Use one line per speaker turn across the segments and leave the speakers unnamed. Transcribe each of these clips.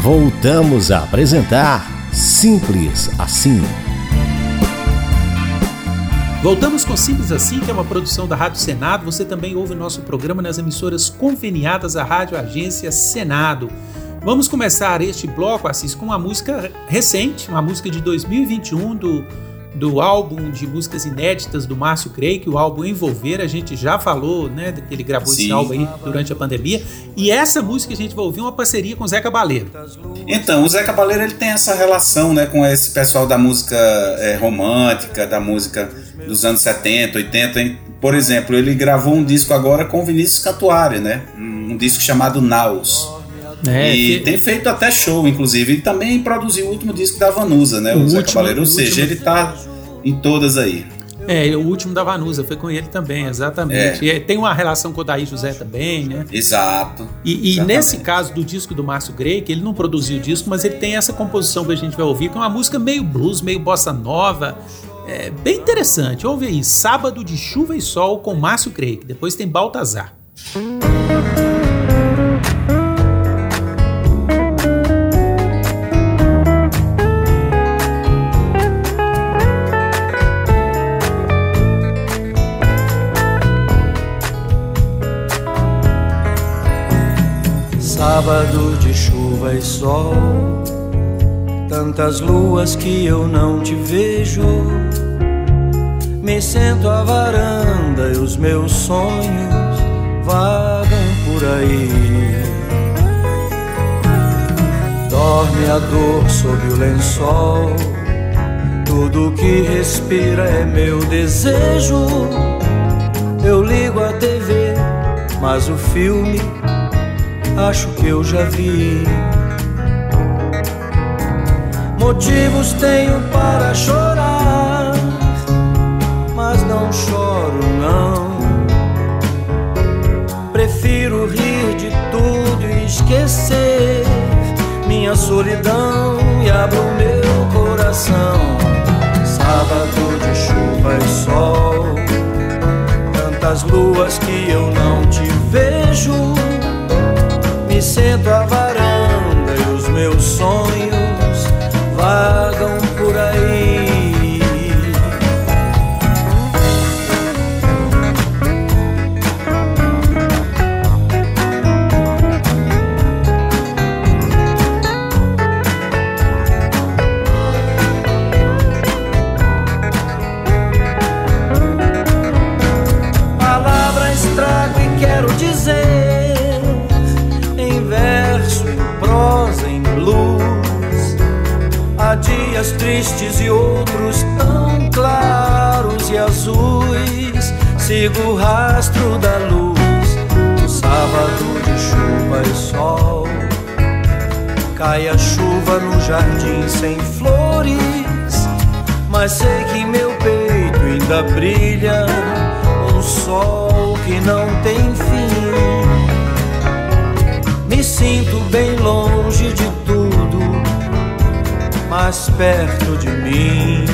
Voltamos a apresentar Simples Assim.
Voltamos com Simples Assim, que é uma produção da Rádio Senado. Você também ouve o nosso programa nas emissoras conveniadas à Rádio Agência Senado. Vamos começar este bloco, Assis, com uma música recente, uma música de 2021 do álbum de músicas inéditas do Márcio Creik, o álbum Envolver. A gente já falou, né, que ele gravou esse álbum aí durante a pandemia. E essa música a gente vai ouvir uma parceria com o Zé Cabaleiro.
Então, o Zé Cabaleiro, ele tem essa relação, né, com esse pessoal da música romântica, da música dos anos 70, 80. Por exemplo, ele gravou um disco agora com o Vinícius Cantuária, né? Um disco chamado Naus. Tem feito até show, inclusive. Ele também produziu o último disco da Vanusa, né? O Zé Cabaleiro, ou seja, ele tá em todas aí.
O último da Vanusa foi com ele também, exatamente. E tem uma relação com o Odair José também, né?
Exato.
E nesse caso do disco do Márcio Creik, ele não produziu o disco, mas ele tem essa composição que a gente vai ouvir, que é uma música meio blues, meio bossa nova. É bem interessante. Ouve aí, Sábado de Chuva e Sol com Márcio Creik. Depois tem Baltazar.
Sábado de chuva e sol, tantas luas que eu não te vejo. Me sento à varanda e os meus sonhos vagam por aí. Dorme a dor sob o lençol, tudo que respira é meu desejo. Eu ligo a TV, mas o filme acho que eu já vi. Motivos tenho para chorar, mas não choro não. Prefiro rir de tudo e esquecer minha solidão e abro meu coração. Sábado de chuva e sol, tantas luas que eu não te vejo. Me sento à varanda e os meus sonhos vagam por aí. Palavras trago e quero dizer, há dias tristes e outros tão claros e azuis. Sigo o rastro da luz, no sábado de chuva e sol. Cai a chuva no jardim sem flores, mas sei que em meu peito ainda brilha um sol que não tem fim. Me sinto bem longe de tudo, mais perto de mim.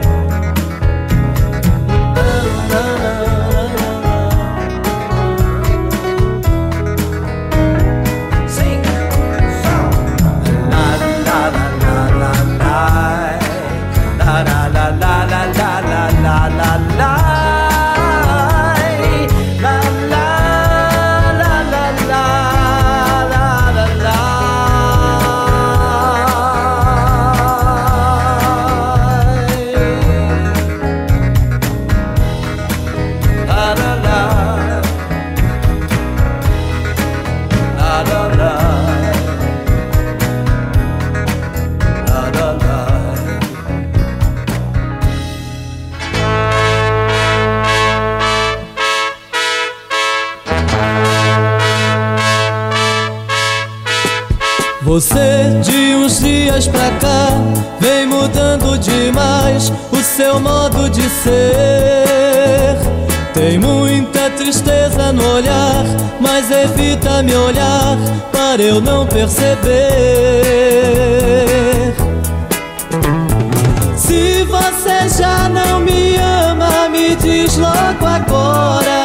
Você de uns dias pra cá vem mudando demais o seu modo de ser. Tem muita tristeza no olhar, mas evita me olhar para eu não perceber. Se você já não me ama, me diz logo agora.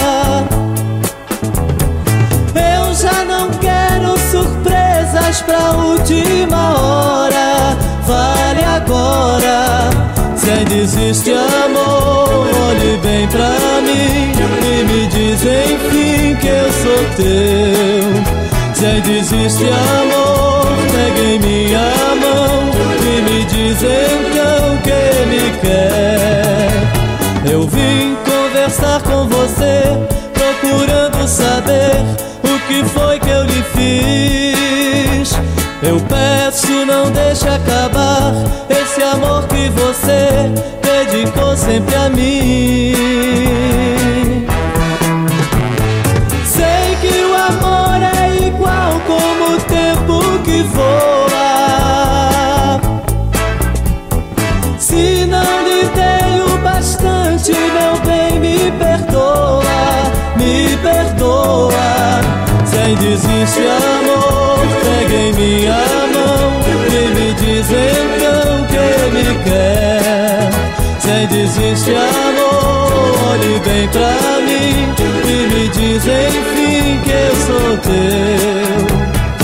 Eu já não quero surpresas pra última hora. Fale agora, se ainda existe amor, olhe bem pra mim e me diz enfim que eu sou teu. Se ainda existe amor, pegue em minha mão e me diz então que me quer. Eu vim conversar com você, procurando saber o que foi que eu lhe fiz. Eu peço, não deixe acabar esse amor que você dedicou sempre a mim. Sei que o amor é igual como o tempo que voa. Se não lhe dei o bastante, meu bem, me perdoa, me perdoa. Se ainda existe amor, pegue em minha mão e me diz então que me quer. Se ainda existe amor, olhe bem pra mim e me diz enfim que eu sou teu.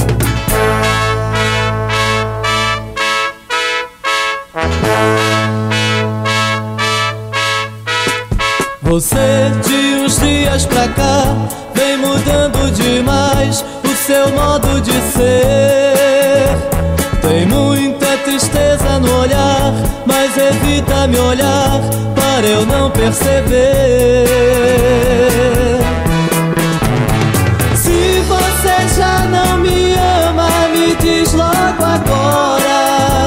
Você de uns dias pra cá vem mudando demais o seu modo de ser. Tem muita tristeza no olhar, mas evita me olhar para eu não perceber. Se você já não me ama, me diz logo agora.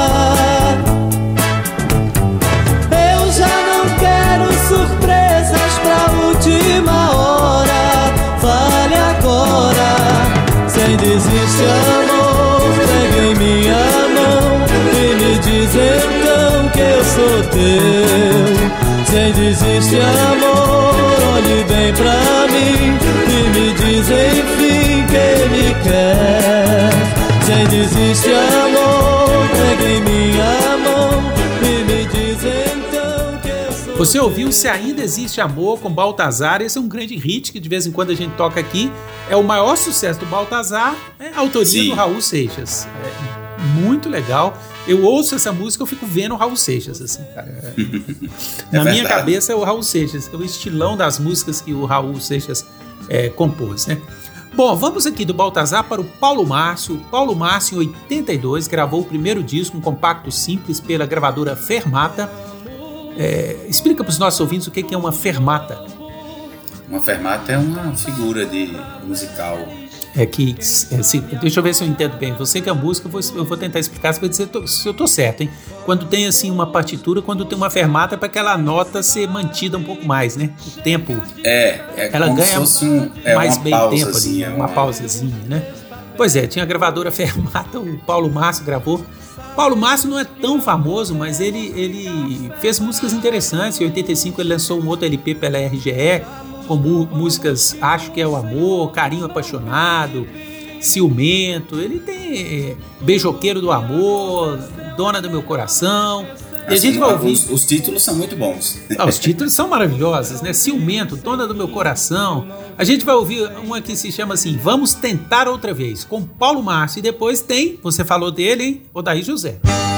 Eu já não quero surpresas pra última hora. Fale agora, se ainda existe amor, pegue em minha mão e me diz então que eu sou teu. Se ainda existe amor, olhe bem pra mim e me diz enfim que me quer. Se ainda existe amor, pegue em minha mão e me diz então que eu sou.
Você ouviu Se Ainda Existe Amor com Baltazar. Esse é um grande hit que de vez em quando a gente toca aqui. É o maior sucesso do Baltazar, é a autoria do Raul Seixas. É muito legal. Eu ouço essa música, eu fico vendo o Raul Seixas, assim, cara. Na minha cabeça é o Raul Seixas, é o estilão das músicas que o Raul Seixas compôs, né? Bom, vamos aqui do Baltazar para o Paulo Márcio. O Paulo Márcio, em 82, gravou o primeiro disco, um compacto simples, pela gravadora Fermata. Explica para os nossos ouvintes o que é uma fermata.
Uma fermata é uma figura de musical.
Deixa eu ver se eu entendo bem. Você que é músico, eu vou tentar explicar, você vai dizer se eu tô certo, hein? Quando tem assim uma partitura, quando tem uma fermata, é para aquela nota ser mantida um pouco mais, né? O tempo. Ela
como
ganha
se fosse
mais bem tempo
ali,
uma pausazinha, né? Pois é, tinha a gravadora Fermata, o Paulo Márcio gravou. Paulo Márcio não é tão famoso, mas ele fez músicas interessantes. Em 85 ele lançou um outro LP pela RGE, com músicas Acho Que É o Amor, Carinho Apaixonado, Ciumento. Ele tem Beijoqueiro do Amor, Dona do Meu Coração. E
assim,
a gente vai ouvir.
Os títulos são muito bons.
Os títulos são maravilhosos, né? Ciumento, Dona do Meu Coração. A gente vai ouvir uma que se chama assim, Vamos Tentar Outra Vez, com Paulo Márcio. E depois tem, você falou dele, hein? Odair José.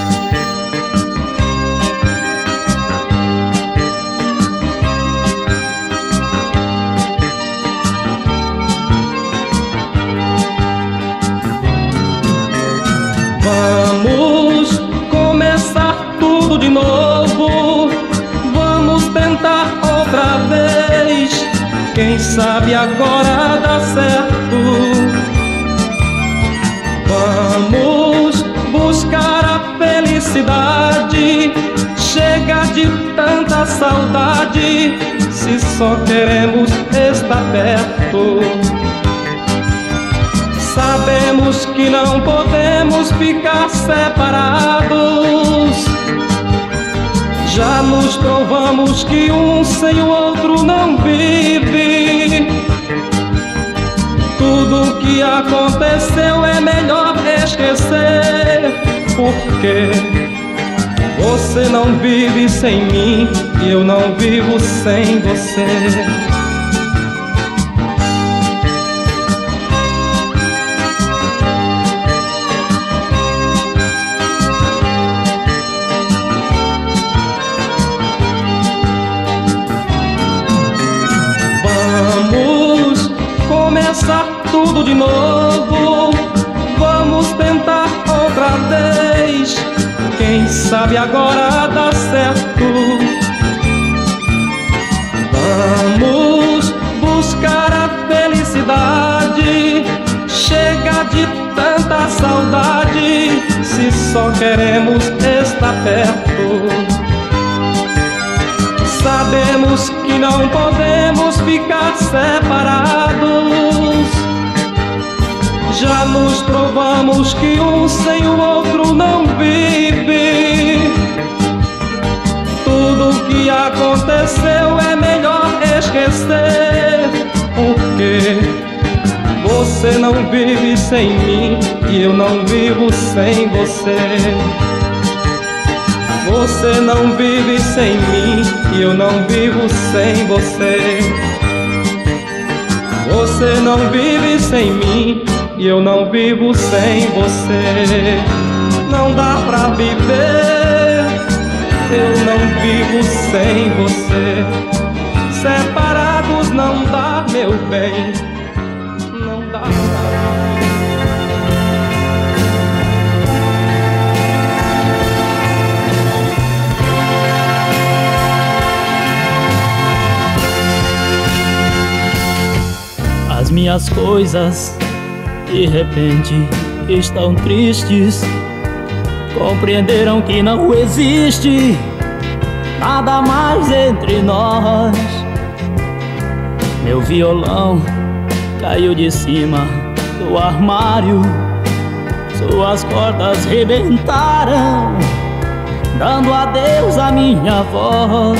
Vamos começar tudo de novo, vamos tentar outra vez, quem sabe agora dá certo. Vamos buscar a felicidade, chega de tanta saudade, se só queremos estar perto. Sabemos que não podemos ficar separados. Já nos provamos que um sem o outro não vive. Tudo que aconteceu é melhor esquecer, porque você não vive sem mim e eu não vivo sem você. começar tudo de novo. Vamos tentar outra vez. Quem sabe agora dá certo. Vamos buscar a felicidade. Chega de tanta saudade, se só queremos estar perto. Sabemos que não podemos ficar separados. Já nos provamos que um sem o outro não vive. Tudo que aconteceu é melhor esquecer, porque você não vive sem mim e eu não vivo sem você. Você não vive sem mim e eu não vivo sem você. Você não vive sem mim e eu não vivo sem você. Não dá pra viver, eu não vivo sem você. Separados não dá, meu bem, não dá pra viver.
As minhas coisas de repente estão tristes. Compreenderam que não existe nada mais entre nós. Meu violão caiu de cima do armário. Suas cordas rebentaram, dando adeus à minha voz.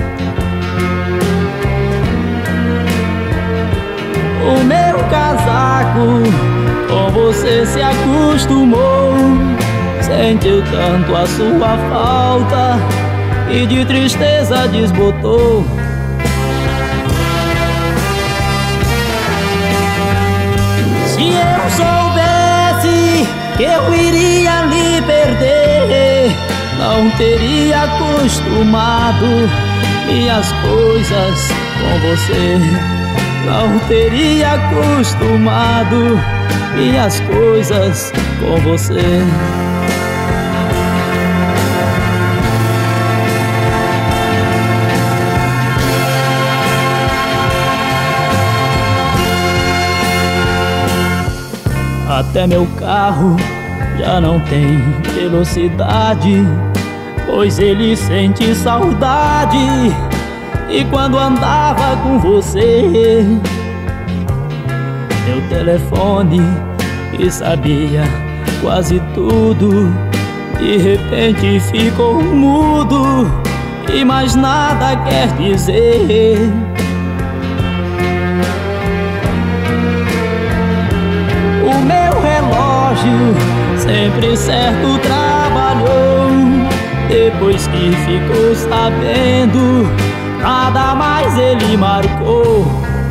O meu casaco com você se acostumou. Sentiu tanto a sua falta e de tristeza desbotou. Se eu soubesse que eu iria lhe perder, não teria acostumado minhas coisas com você. Não teria acostumado minhas coisas com você. Até meu carro já não tem velocidade, pois ele sente saudade. E quando andava com você, meu telefone, que sabia quase tudo, de repente ficou mudo e mais nada quer dizer. O meu relógio, sempre certo, trabalhou. Depois que ficou sabendo, nada mais ele marcou.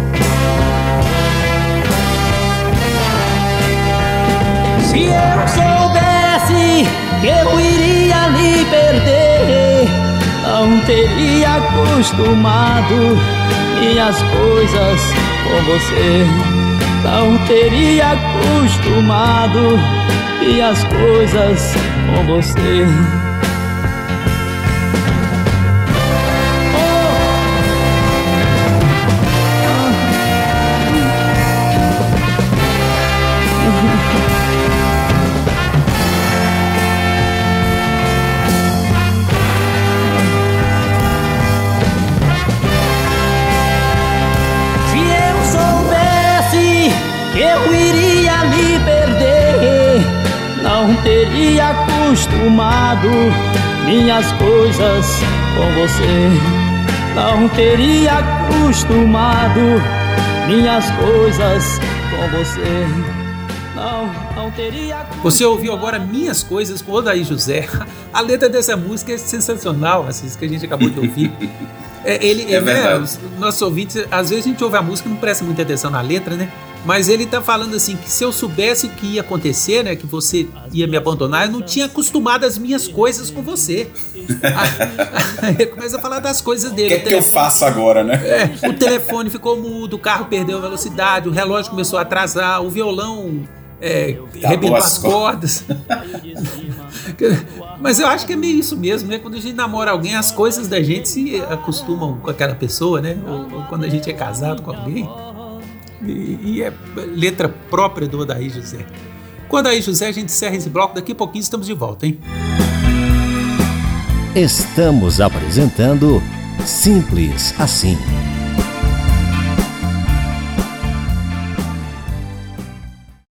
Se eu soubesse que eu iria lhe perder, não teria acostumado minhas coisas com você. Não teria acostumado minhas coisas com você. Eu iria lhe perder, não teria acostumado minhas coisas com você. Não teria acostumado minhas coisas com você. Não teria.
Você ouviu agora Minhas Coisas com Odair José. A letra dessa música é sensacional, assim, isso que a gente acabou de ouvir. Ele,
é verdade.
Nossos ouvintes, às vezes a gente ouve a música e não presta muita atenção na letra, né? Mas ele tá falando assim, que se eu soubesse o que ia acontecer, né, que você ia me abandonar, eu não tinha acostumado as minhas coisas com você. Aí ele começa a falar das coisas dele.
O que eu faço agora, né?
O telefone ficou mudo, o carro perdeu a velocidade, o relógio começou a atrasar, o violão rebentou as cordas. Mas eu acho que é meio isso mesmo, né? Quando a gente namora alguém, as coisas da gente se acostumam com aquela pessoa, né? Ou quando a gente é casado com alguém. E é letra própria do Odair José. Com o Odair José a gente encerra esse bloco, daqui a pouquinho estamos de volta, hein?
Estamos apresentando Simples Assim.